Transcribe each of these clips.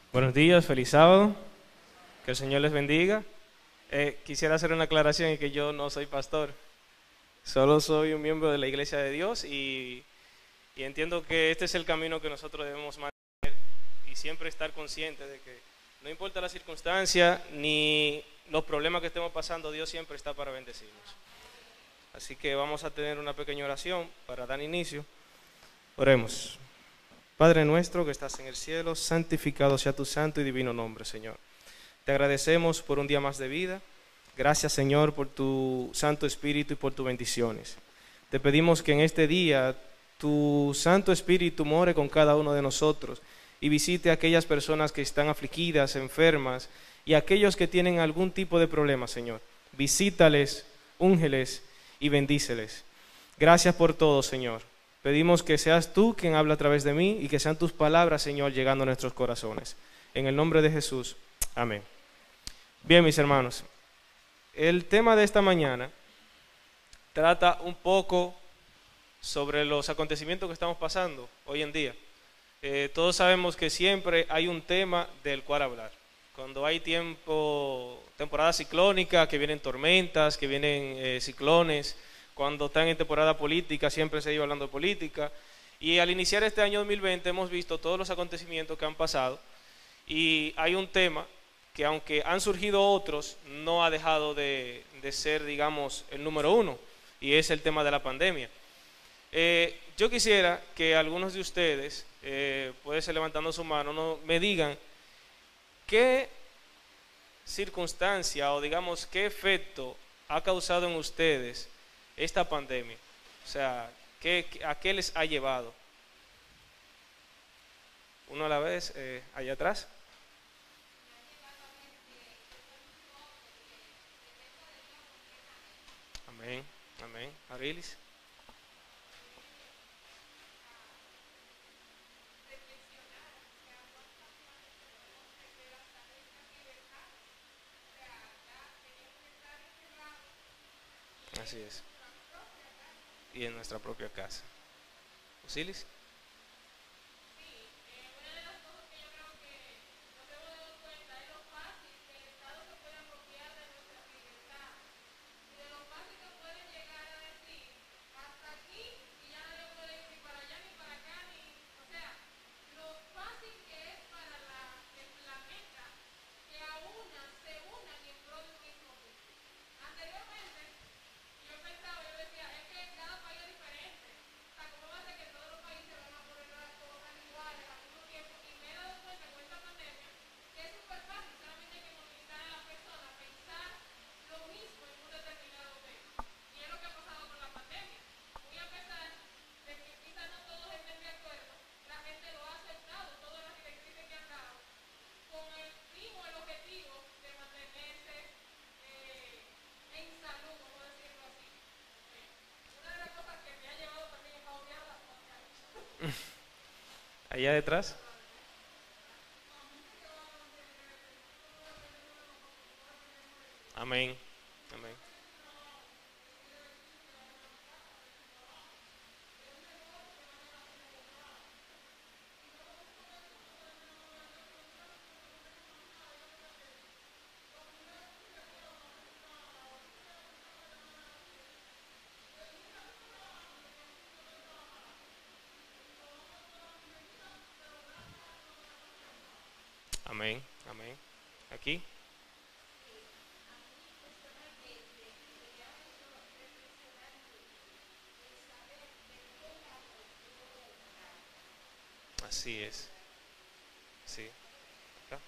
Buenos días, feliz sábado, que el Señor les bendiga. Quisiera hacer una aclaración en que yo no soy pastor, solo soy un miembro de la Iglesia de Dios y entiendo que este es el camino que nosotros debemos mantener y siempre estar conscientes de que no importa la circunstancia ni los problemas que estemos pasando, Dios siempre está para bendecirnos. Así que vamos a tener una pequeña oración para dar inicio. Oremos. Padre nuestro que estás en el cielo, santificado sea tu santo y divino nombre, Señor. Te agradecemos por un día más de vida. Gracias, Señor, por tu Santo Espíritu y por tus bendiciones. Te pedimos que en este día tu Santo Espíritu more con cada uno de nosotros y visite a aquellas personas que están afligidas, enfermas y aquellos que tienen algún tipo de problema, Señor. Visítales, úngeles y bendíceles. Gracias por todo, Señor. Pedimos que seas tú quien habla a través de mí y que sean tus palabras, Señor, llegando a nuestros corazones. En el nombre de Jesús. Amén. Bien, mis hermanos, el tema de esta mañana trata un poco sobre los acontecimientos que estamos pasando hoy en día. Todos sabemos que siempre hay un tema del cual hablar. Cuando hay temporada ciclónica, que vienen tormentas, que vienen ciclones, cuando están en temporada política, siempre se iba hablando de política. Y al iniciar este año 2020 hemos visto todos los acontecimientos que han pasado y hay un tema que aunque han surgido otros, no ha dejado de ser, digamos, el número uno, y es el tema de la pandemia. Yo quisiera que algunos de ustedes, puede ser levantando su mano, me digan qué circunstancia o digamos qué efecto ha causado en ustedes esta pandemia. O sea, ¿a qué les ha llevado? Uno a la vez, allá atrás. Amén, amén. Arilis. Así es. Y en nuestra propia casa. ¿Osilis? Allá detrás. Amén. Amén. Amén. Amén. Aquí. Así es. Sí. Acá.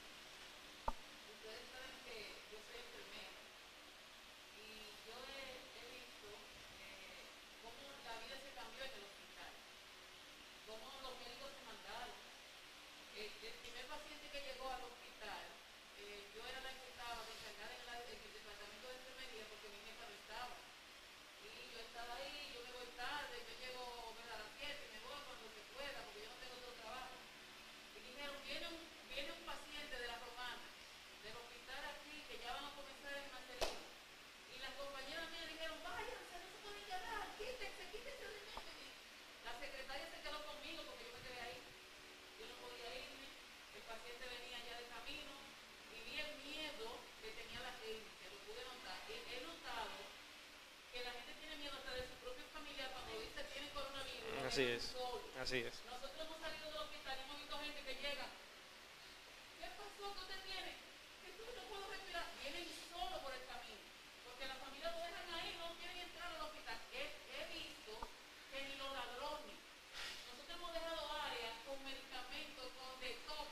Así es, así es. Nosotros hemos salido del hospital y hemos visto gente que llega. ¿Qué pasó? ¿Qué usted tiene? Que tú no puedo respirar. Vienen solo por el camino. Porque la familia lo dejan ahí, no quieren entrar al hospital. He visto que ni los ladrones. Nosotros hemos dejado áreas con medicamentos, con de todo,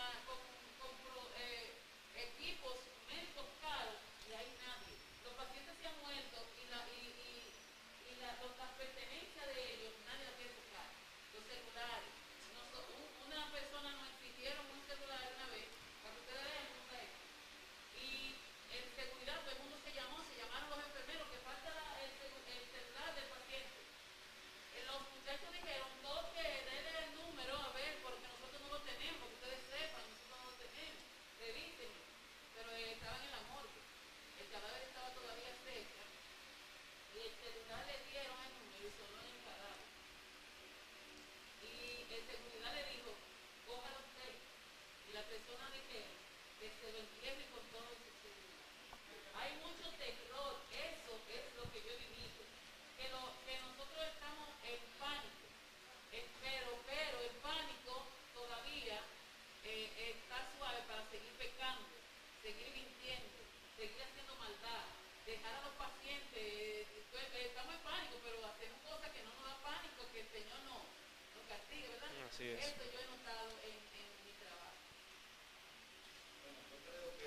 equipos médicos caros y hay nadie. Los pacientes se han muerto y las pertenencias de ellos nadie las quiere tocar. Los celulares. Una persona nos exigieron un celular una vez, para que ustedes vean cómo está esto. Y en seguridad todo el mundo se llamaron los enfermeros que falta el celular del paciente. Los muchachos dijeron, toque, denle el número, a ver, porque nosotros no lo tenemos, porque ustedes sepan, nosotros no lo tenemos, revísenlo. Pero estaban en la morgue, el cadáver estaba todavía cerca, y el celular le dieron el número y sonó en el cadáver. Y el seguridad le dijo, cójalo usted. Y la persona dijeron que se lo entierre con todo su celular. Hay mucho terror, eso es lo que yo he vivido. Que nosotros estamos en pánico, pero el pánico todavía está suave para seguir pecando, seguir mintiendo, seguir haciendo maldad, dejar a los pacientes. Estamos en pánico, pero hacemos cosas que no nos da pánico, que el Señor nos castigue, ¿verdad? Así es. Esto yo he notado en mi trabajo. Bueno, yo creo que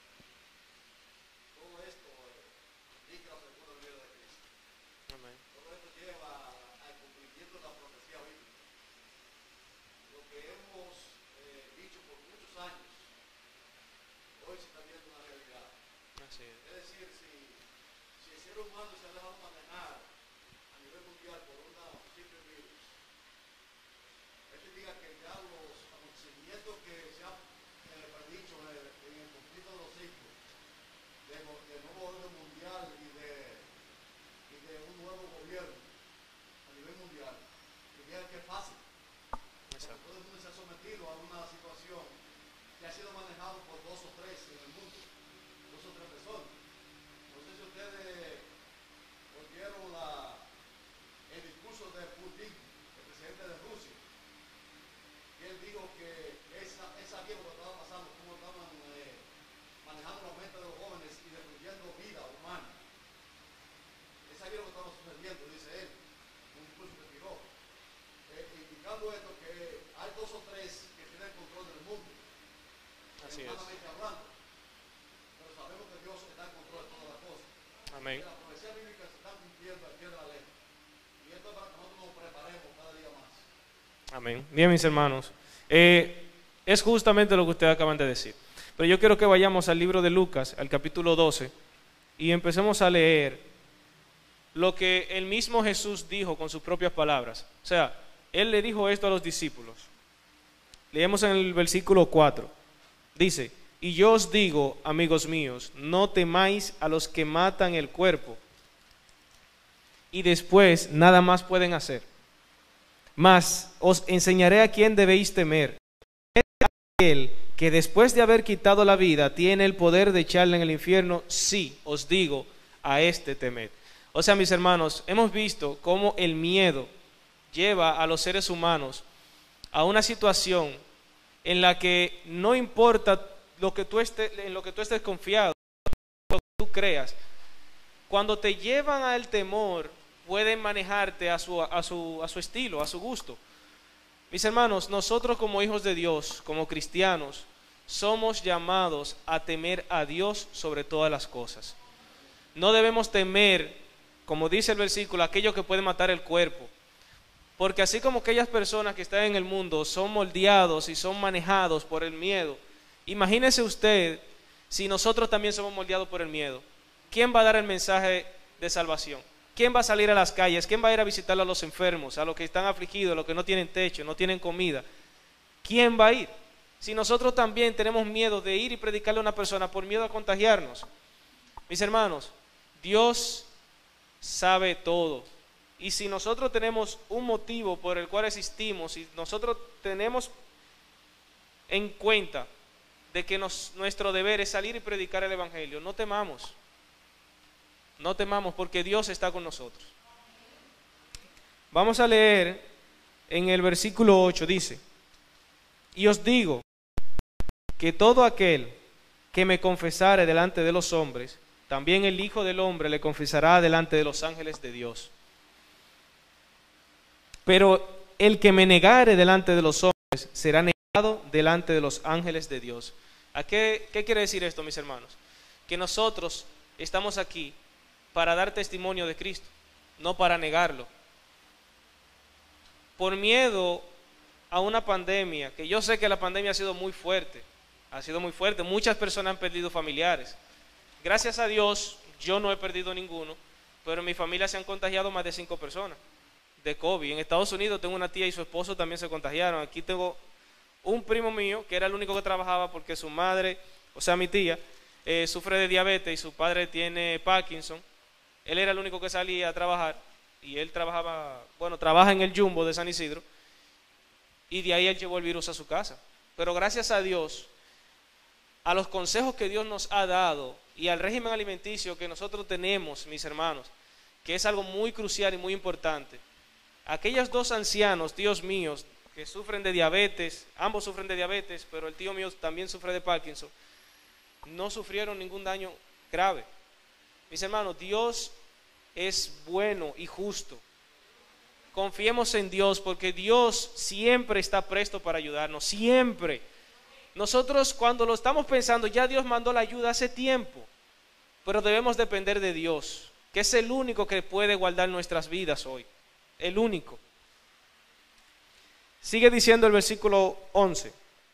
todo esto indica la segunda venida de Cristo. Amén. Todo esto lleva al cumplimiento de la profecía bíblica. Lo que hemos dicho por muchos años, hoy se está viendo una realidad. Así es. Es decir, si el ser humano se ha dejado manejar a nivel mundial por un simple virus, esto indica que ya los acontecimientos que se han predicho en el conflicto de los siglos, de nuevo orden mundial y de un nuevo gobierno a nivel mundial, indica que es fácil. Porque todo el mundo se ha sometido a una situación que ha sido manejado por dos o tres en el mundo, dos o tres personas. No sé si ustedes oyeron el discurso de Putin, el presidente de Rusia, y él dijo que él sabía lo que estaba pasando, cómo estaban manejando la mente de los jóvenes y destruyendo vida humana. Él sabía lo que estaba sucediendo, dice él, un discurso que tiró, indicando esto que hay dos o tres que tienen control del mundo, humanamente hablando, pero sabemos que Dios está en control de todas las cosas. Amén. Que la profecía bíblica se está cumpliendo al pie de la letra. Y esto es para que nosotros nos preparemos cada día más. Amén. Bien, mis hermanos. Es justamente lo que ustedes acaban de decir. Pero yo quiero que vayamos al libro de Lucas, al capítulo 12, y empecemos a leer lo que el mismo Jesús dijo con sus propias palabras. O sea, Él le dijo esto a los discípulos. Leemos en el versículo 4. Dice, y yo os digo, amigos míos, no temáis a los que matan el cuerpo y después nada más pueden hacer. Mas os enseñaré a quién debéis temer. Aquel que después de haber quitado la vida tiene el poder de echarla en el infierno, sí, os digo, a este temed. O sea, mis hermanos, hemos visto cómo el miedo lleva a los seres humanos a una situación en la que no importa en lo que tú estés confiado, lo que tú creas. Cuando te llevan al temor, pueden manejarte a su estilo, a su gusto. Mis hermanos, nosotros como hijos de Dios, como cristianos, somos llamados a temer a Dios sobre todas las cosas. No debemos temer, como dice el versículo, aquello que puede matar el cuerpo. Porque así como aquellas personas que están en el mundo son moldeados y son manejados por el miedo, imagínese usted si nosotros también somos moldeados por el miedo. ¿Quién va a dar el mensaje de salvación? ¿Quién va a salir a las calles? ¿Quién va a ir a visitar a los enfermos, a los que están afligidos, a los que no tienen techo, no tienen comida? ¿Quién va a ir? Si nosotros también tenemos miedo de ir y predicarle a una persona por miedo a contagiarnos. Mis hermanos, Dios sabe todo. Y si nosotros tenemos un motivo por el cual existimos, y nosotros tenemos en cuenta de que nuestro deber es salir y predicar el Evangelio, no temamos. No temamos porque Dios está con nosotros. Vamos a leer en el versículo 8 dice: y os digo que todo aquel que me confesare delante de los hombres, también el Hijo del Hombre le confesará delante de los ángeles de Dios. Pero el que me negare delante de los hombres será negado delante de los ángeles de Dios. ¿Qué quiere decir esto, mis hermanos? Que nosotros estamos aquí para dar testimonio de Cristo, no para negarlo. Por miedo a una pandemia, que yo sé que la pandemia ha sido muy fuerte, muchas personas han perdido familiares. Gracias a Dios, yo no he perdido ninguno, pero en mi familia se han contagiado más de 5 personas de COVID. En Estados Unidos tengo una tía y su esposo también se contagiaron. Aquí tengo un primo mío, que era el único que trabajaba porque su madre, o sea mi tía, sufre de diabetes y su padre tiene Parkinson. Él era el único que salía a trabajar y él trabaja en el Jumbo de San Isidro, y de ahí él llevó el virus a su casa. Pero gracias a Dios, a los consejos que Dios nos ha dado y al régimen alimenticio que nosotros tenemos, mis hermanos, que es algo muy crucial y muy importante, aquellos 2 ancianos, tíos míos, que sufren de diabetes, ambos sufren de diabetes, pero el tío mío también sufre de Parkinson, no sufrieron ningún daño grave. Mis hermanos, Dios es bueno y justo. Confiemos en Dios, porque Dios siempre está presto para ayudarnos, siempre. Nosotros cuando lo estamos pensando, ya Dios mandó la ayuda hace tiempo, pero debemos depender de Dios, que es el único que puede guardar nuestras vidas hoy, el único. Sigue diciendo el versículo 11: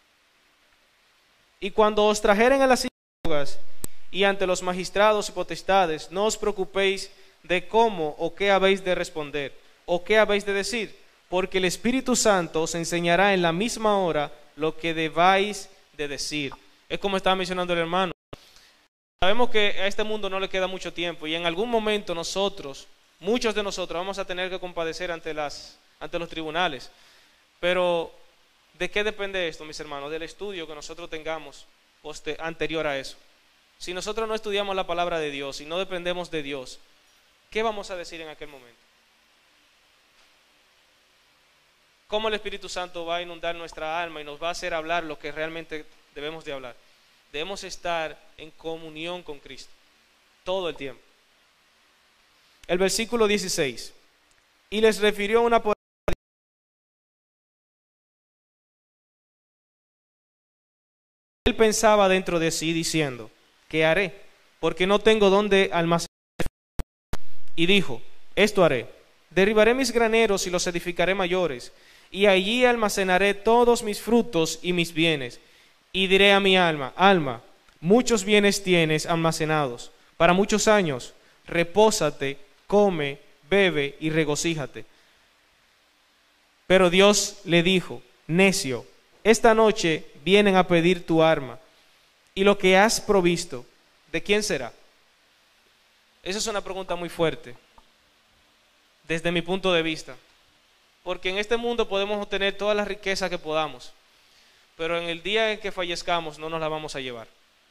y cuando os trajeren a las sinagogas y ante los magistrados y potestades, no os preocupéis de cómo o qué habéis de responder, o qué habéis de decir, porque el Espíritu Santo os enseñará en la misma hora lo que debáis de decir. Es como estaba mencionando el hermano. Sabemos que a este mundo no le queda mucho tiempo, y en algún momento muchos de nosotros vamos a tener que compadecer ante los tribunales. Pero ¿de qué depende esto, mis hermanos? Del estudio que nosotros tengamos anterior a eso. Si nosotros no estudiamos la palabra de Dios y no dependemos de Dios, ¿qué vamos a decir en aquel momento? ¿Cómo el Espíritu Santo va a inundar nuestra alma y nos va a hacer hablar lo que realmente debemos de hablar? Debemos estar en comunión con Cristo todo el tiempo. El versículo 16: y les refirió una parábola. Él pensaba dentro de sí diciendo: ¿qué haré? Porque no tengo dónde almacenar. Y dijo: esto haré: derribaré mis graneros y los edificaré mayores, y allí almacenaré todos mis frutos y mis bienes. Y diré a mi alma: alma, muchos bienes tienes almacenados para muchos años, repósate, come, bebe y regocíjate. Pero Dios le dijo: necio, esta noche vienen a pedir tu arma, y lo que has provisto, ¿de quién será? Esa es una pregunta muy fuerte, desde mi punto de vista, porque en este mundo podemos obtener toda la riqueza que podamos, pero en el día en que fallezcamos no nos la vamos a llevar.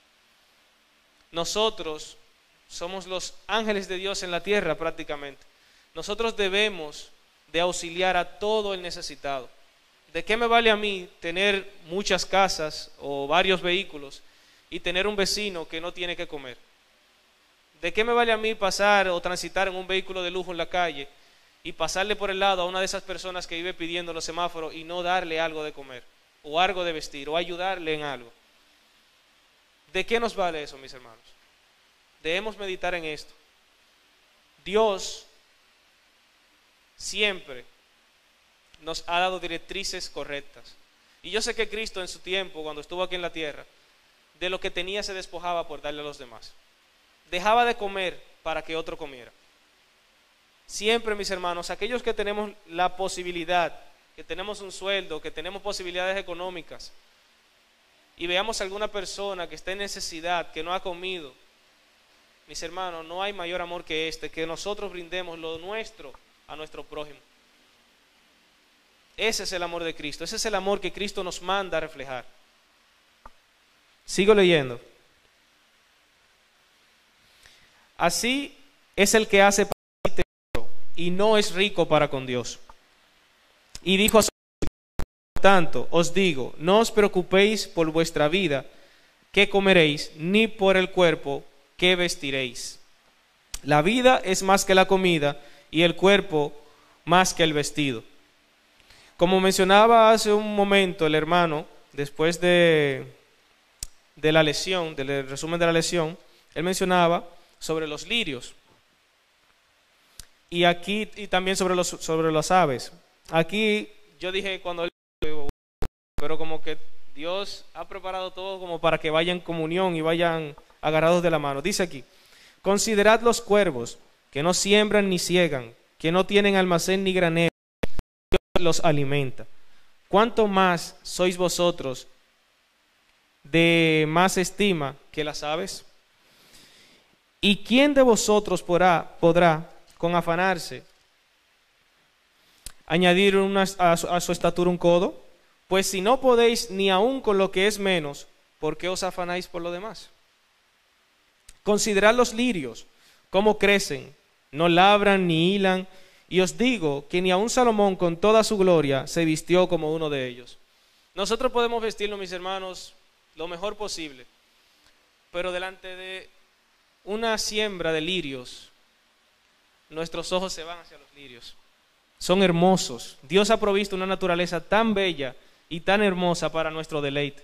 Nosotros somos los ángeles de Dios en la tierra prácticamente. Nosotros debemos de auxiliar a todo el necesitado. ¿De qué me vale a mí tener muchas casas o varios vehículos y tener un vecino que no tiene que comer? ¿De qué me vale a mí pasar o transitar en un vehículo de lujo en la calle y pasarle por el lado a una de esas personas que vive pidiendo los semáforos y no darle algo de comer o algo de vestir o ayudarle en algo? ¿De qué nos vale eso, mis hermanos? Debemos meditar en esto. Dios siempre nos ha dado directrices correctas. Y yo sé que Cristo en su tiempo, cuando estuvo aquí en la tierra, de lo que tenía se despojaba por darle a los demás. Dejaba de comer para que otro comiera. Siempre, mis hermanos, aquellos que tenemos la posibilidad, que tenemos un sueldo, que tenemos posibilidades económicas, y veamos a alguna persona que está en necesidad, que no ha comido, mis hermanos, no hay mayor amor que este, que nosotros brindemos lo nuestro a nuestro prójimo. Ese es el amor de Cristo, ese es el amor que Cristo nos manda a reflejar. Sigo leyendo. Así es el que hace para sí tesoro y no es rico para con Dios. Y dijo a su tanto, os digo, no os preocupéis por vuestra vida, qué comeréis, ni por el cuerpo, qué vestiréis. La vida es más que la comida y el cuerpo más que el vestido. Como mencionaba hace un momento el hermano, después de la lesión, del resumen de la lesión, él mencionaba sobre los lirios. Y aquí, y también sobre las aves. Aquí yo dije cuando pero como que Dios ha preparado todo como para que vayan en comunión y vayan agarrados de la mano. Dice aquí, considerad los cuervos, que no siembran ni ciegan, que no tienen almacén ni granero, Dios los alimenta. ¿Cuánto más sois vosotros de más estima que las aves? ¿Y quién de vosotros podrá con afanarse añadir a su estatura un codo? Pues si no podéis ni aun con lo que es menos, ¿por qué os afanáis por lo demás? Considerad los lirios, cómo crecen, no labran ni hilan, y os digo que ni aun Salomón con toda su gloria se vistió como uno de ellos. Nosotros podemos vestirnos, mis hermanos, lo mejor posible, pero delante de una siembra de lirios, nuestros ojos se van hacia los lirios. Son hermosos. Dios ha provisto una naturaleza tan bella y tan hermosa para nuestro deleite.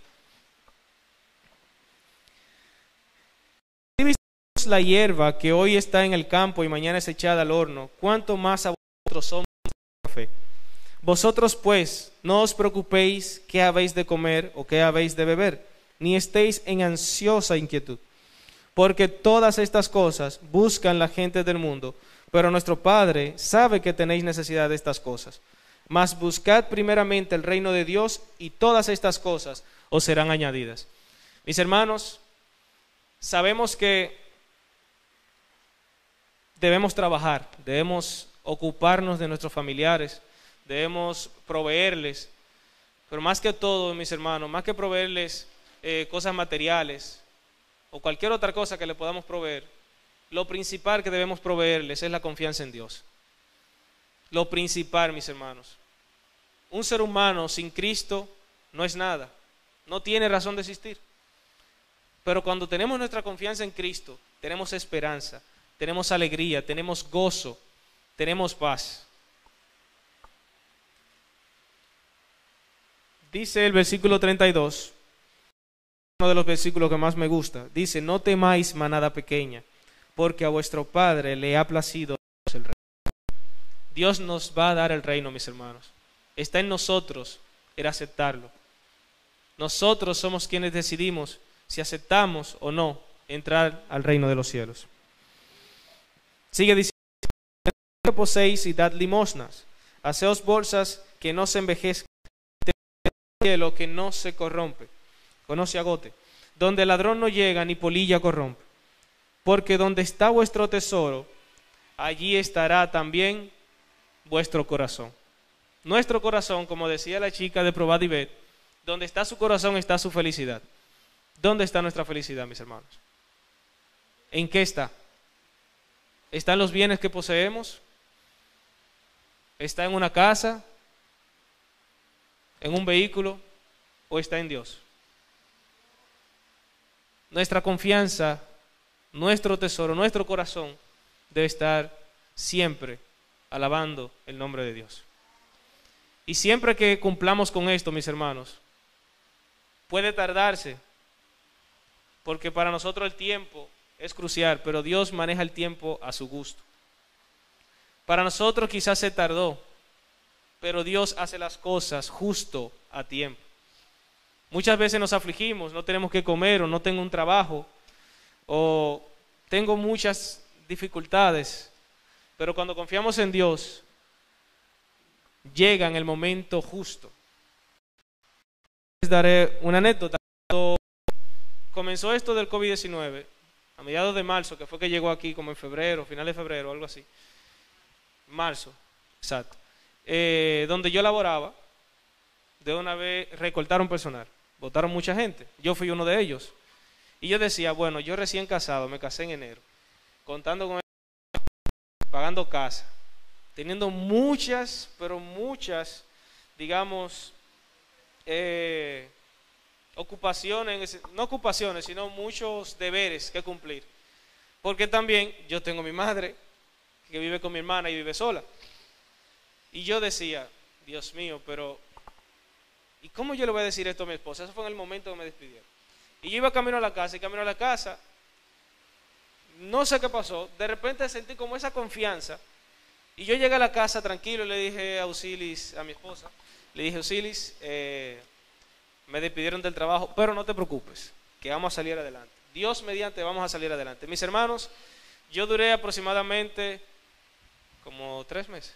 Si vistamos la hierba que hoy está en el campo y mañana es echada al horno, ¿cuánto más a vosotros somos de fe? Vosotros pues no os preocupéis qué habéis de comer o qué habéis de beber, ni estéis en ansiosa inquietud, porque todas estas cosas buscan la gente del mundo, pero nuestro Padre sabe que tenéis necesidad de estas cosas. Mas buscad primeramente el reino de Dios y todas estas cosas os serán añadidas. Mis hermanos, sabemos que debemos trabajar, debemos ocuparnos de nuestros familiares, debemos proveerles, pero más que todo, mis hermanos, más que proveerles cosas materiales o cualquier otra cosa que le podamos proveer, lo principal que debemos proveerles es la confianza en Dios. Lo principal, mis hermanos. Un ser humano sin Cristo no es nada, no tiene razón de existir. Pero cuando tenemos nuestra confianza en Cristo, tenemos esperanza, tenemos alegría, tenemos gozo, tenemos paz. Dice el versículo 32, uno de los versículos que más me gusta, dice, no temáis manada pequeña, porque a vuestro Padre le ha placido el reino. Dios nos va a dar el reino, mis hermanos. Está en nosotros el aceptarlo. Nosotros somos quienes decidimos si aceptamos o no entrar al reino de los cielos. Sigue diciendo, poseéis y dad limosnas, haceos bolsas que no se envejezcan, cielo que no se corrompe, o no se agote, donde el ladrón no llega ni polilla corrompe. Porque donde está vuestro tesoro, allí estará también vuestro corazón. Nuestro corazón, como decía la chica de Probad y Ved, donde está su corazón está su felicidad. ¿Dónde está nuestra felicidad, mis hermanos? ¿En qué está? ¿Está en los bienes que poseemos? ¿Está en una casa? ¿En un vehículo? ¿O está en Dios? Nuestra confianza, nuestro tesoro, nuestro corazón debe estar siempre alabando el nombre de Dios. Y siempre que cumplamos con esto, mis hermanos, puede tardarse, porque para nosotros el tiempo es crucial, pero Dios maneja el tiempo a su gusto. Para nosotros quizás se tardó, pero Dios hace las cosas justo a tiempo. Muchas veces nos afligimos, no tenemos que comer, o no tengo un trabajo, o tengo muchas dificultades, pero cuando confiamos en Dios, llega en el momento justo. Les daré una anécdota. Cuando comenzó esto del COVID-19, a mediados de marzo, que fue que llegó aquí como en febrero, final de febrero, algo así, marzo, exacto, donde yo laboraba, de una vez recortaron personal, votaron mucha gente, yo fui uno de ellos, y yo decía, bueno, yo recién casado, me casé en enero, contando con pagando casa, teniendo muchas, pero muchas digamos, ocupaciones, no ocupaciones, sino muchos deberes que cumplir. Porque también yo tengo mi madre, que vive con mi hermana y vive sola. Y yo decía, Dios mío, pero ¿y cómo yo le voy a decir esto a mi esposa? Eso fue en el momento que me despidieron. Y yo iba camino a la casa, y camino a la casa, no sé qué pasó, de repente sentí como esa confianza. Y yo llegué a la casa tranquilo y le dije a Auxilis, a mi esposa, le dije, Auxilis, me despidieron del trabajo, pero no te preocupes, que vamos a salir adelante. Dios mediante vamos a salir adelante. Mis hermanos, yo duré aproximadamente como 3 meses.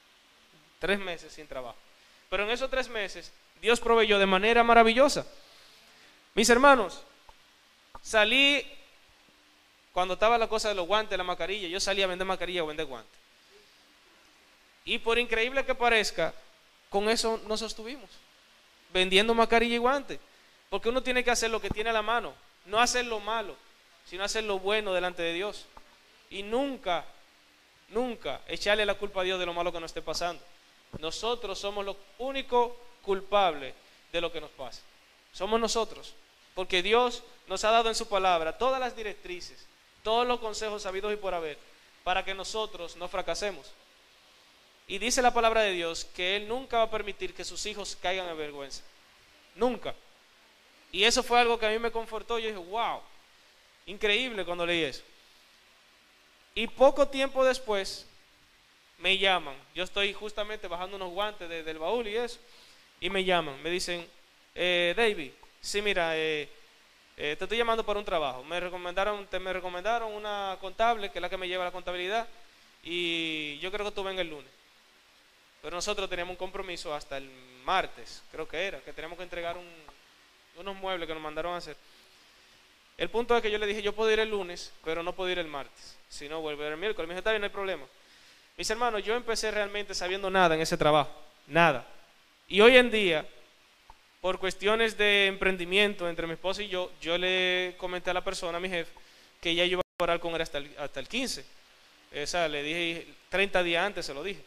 3 meses sin trabajo. Pero en esos 3 meses, Dios proveyó de manera maravillosa. Mis hermanos, salí, cuando estaba la cosa de los guantes, la mascarilla, yo salí a vender mascarilla o vender guantes. Y por increíble que parezca, con eso nos sostuvimos, vendiendo mascarilla y guantes. Porque uno tiene que hacer lo que tiene a la mano, no hacer lo malo, sino hacer lo bueno delante de Dios. Y nunca, nunca echarle la culpa a Dios de lo malo que nos esté pasando. Nosotros somos los únicos culpables de lo que nos pasa. Somos nosotros, porque Dios nos ha dado en su palabra todas las directrices, todos los consejos sabidos y por haber, para que nosotros no fracasemos. Y dice la palabra de Dios que Él nunca va a permitir que sus hijos caigan en vergüenza. Nunca. Y eso fue algo que a mí me confortó. Yo dije, wow, increíble cuando leí eso. Y poco tiempo después me llaman. Yo estoy justamente bajando unos guantes del baúl y eso. Y me llaman, me dicen, David, sí, mira, te estoy llamando para un trabajo. Me recomendaron una contable, que es la que me lleva la contabilidad, y yo creo que tú vengas el lunes. Pero nosotros teníamos un compromiso hasta el martes, creo que era, que teníamos que entregar unos muebles que nos mandaron a hacer. El punto es que yo le dije, yo puedo ir el lunes, pero no puedo ir el martes, si no vuelvo el miércoles. Me dijo, está bien, no hay problema. Mis hermanos, yo empecé realmente sabiendo nada en ese trabajo, nada. Y hoy en día, por cuestiones de emprendimiento entre mi esposa y yo le comenté a la persona, a mi jefe, que ya yo iba a orar con él hasta el 15. O sea, le dije 30 días antes, se lo dije.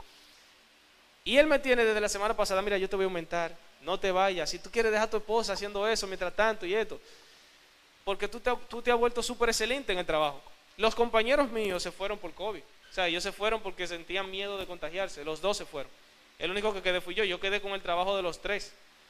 Y él me tiene desde la semana pasada, mira, yo te voy a aumentar, no te vayas, si tú quieres dejar a tu esposa haciendo eso mientras tanto y esto, porque tú te has vuelto súper excelente en el trabajo. Los compañeros míos se fueron por COVID, o sea, ellos se fueron porque sentían miedo de contagiarse, los 2 se fueron. El único que quedé fui yo quedé con el trabajo de los 3.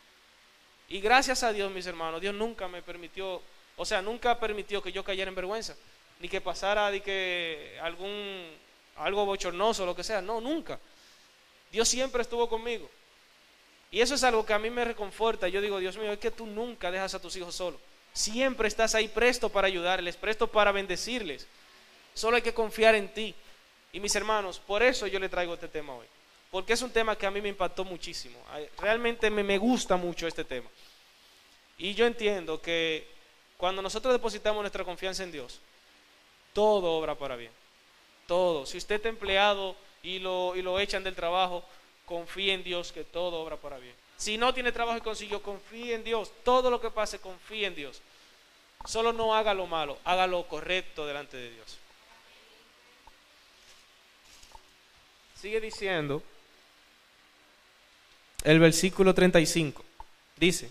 Y gracias a Dios, mis hermanos, Dios nunca me permitió, o sea, nunca permitió que yo cayera en vergüenza, ni que pasara de que algo bochornoso o lo que sea, no, nunca. Dios siempre estuvo conmigo. Y eso es algo que a mí me reconforta. Yo digo, Dios mío, es que tú nunca dejas a tus hijos solos. Siempre estás ahí presto para ayudarles, presto para bendecirles. Solo hay que confiar en ti. Y mis hermanos, por eso yo le traigo este tema hoy. Porque es un tema que a mí me impactó muchísimo. Realmente me gusta mucho este tema. Y yo entiendo que cuando nosotros depositamos nuestra confianza en Dios, todo obra para bien. Todo. Si usted está empleado y lo echan del trabajo, confíe en Dios que todo obra para bien. Si no tiene trabajo y consiguió, confíe en Dios. Todo lo que pase, confíe en Dios. Solo no haga lo malo, haga lo correcto delante de Dios. Sigue diciendo el versículo 35. Dice,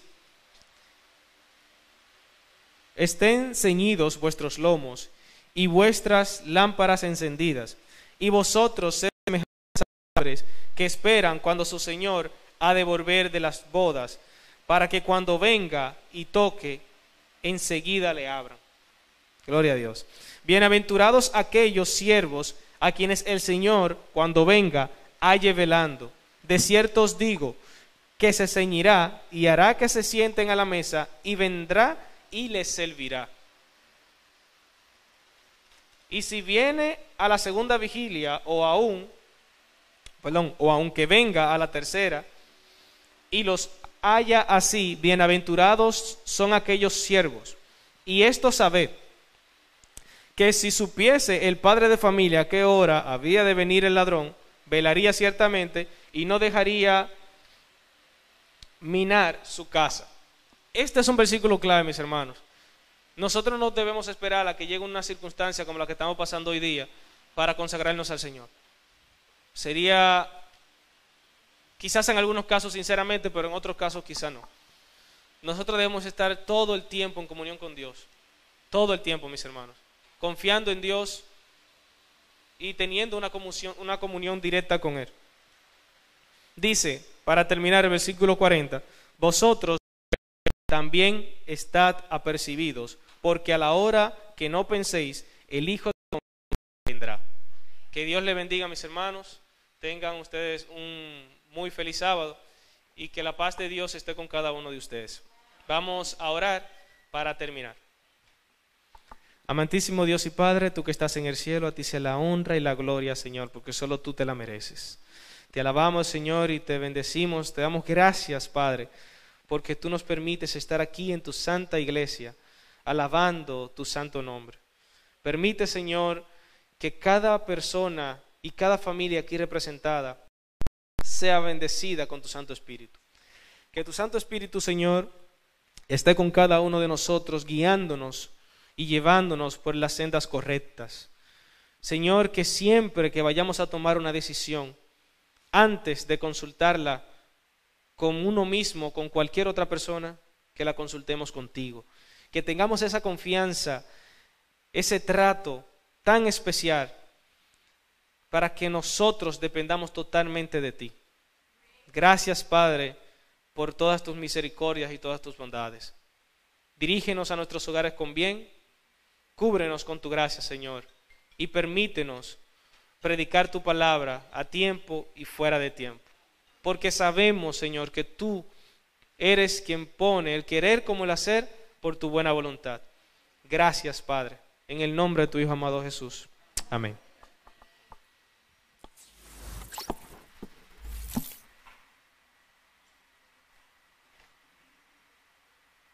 estén ceñidos vuestros lomos y vuestras lámparas encendidas, y vosotros sed semejantes a padres que esperan cuando su Señor ha de volver de las bodas, para que cuando venga y toque, enseguida le abran. Gloria a Dios. Bienaventurados aquellos siervos a quienes el Señor, cuando venga, halle velando. De cierto os digo que se ceñirá y hará que se sienten a la mesa, y vendrá y les servirá. Y si viene a la segunda vigilia, o aunque venga a la tercera, y los haya así, bienaventurados son aquellos siervos. Y esto sabed, que si supiese el padre de familia a qué hora había de venir el ladrón, velaría ciertamente y no dejaría minar su casa. Este es un versículo clave, mis hermanos. Nosotros no debemos esperar a que llegue una circunstancia como la que estamos pasando hoy día para consagrarnos al Señor. Sería Quizás en algunos casos sinceramente, pero en otros casos quizás no. Nosotros debemos estar todo el tiempo en comunión con Dios. Todo el tiempo, mis hermanos. Confiando en Dios y teniendo una comunión directa con Él. Dice, para terminar el versículo 40, vosotros también estad apercibidos, porque a la hora que no penséis, el Hijo del Hombre vendrá. Que Dios les bendiga, mis hermanos. Tengan ustedes un muy feliz sábado y que la paz de Dios esté con cada uno de ustedes. Vamos a orar para terminar. Amantísimo Dios y Padre, tú que estás en el cielo, a ti sea la honra y la gloria, Señor, porque solo tú te la mereces. Te alabamos, Señor, y te bendecimos, te damos gracias, Padre, porque tú nos permites estar aquí en tu santa iglesia, alabando tu santo nombre. Permite, Señor, que cada persona y cada familia aquí representada sea bendecida con tu Santo Espíritu. Que tu Santo Espíritu, Señor, esté con cada uno de nosotros, guiándonos y llevándonos por las sendas correctas. Señor, que siempre que vayamos a tomar una decisión, antes de consultarla con uno mismo, con cualquier otra persona, que la consultemos contigo. Que tengamos esa confianza, ese trato tan especial, para que nosotros dependamos totalmente de ti. Gracias, Padre, por todas tus misericordias y todas tus bondades. Dirígenos a nuestros hogares con bien, cúbrenos con tu gracia, Señor, y permítenos predicar tu palabra a tiempo y fuera de tiempo. Porque sabemos, Señor, que tú eres quien pone el querer como el hacer por tu buena voluntad. Gracias, Padre, en el nombre de tu Hijo amado Jesús. Amén.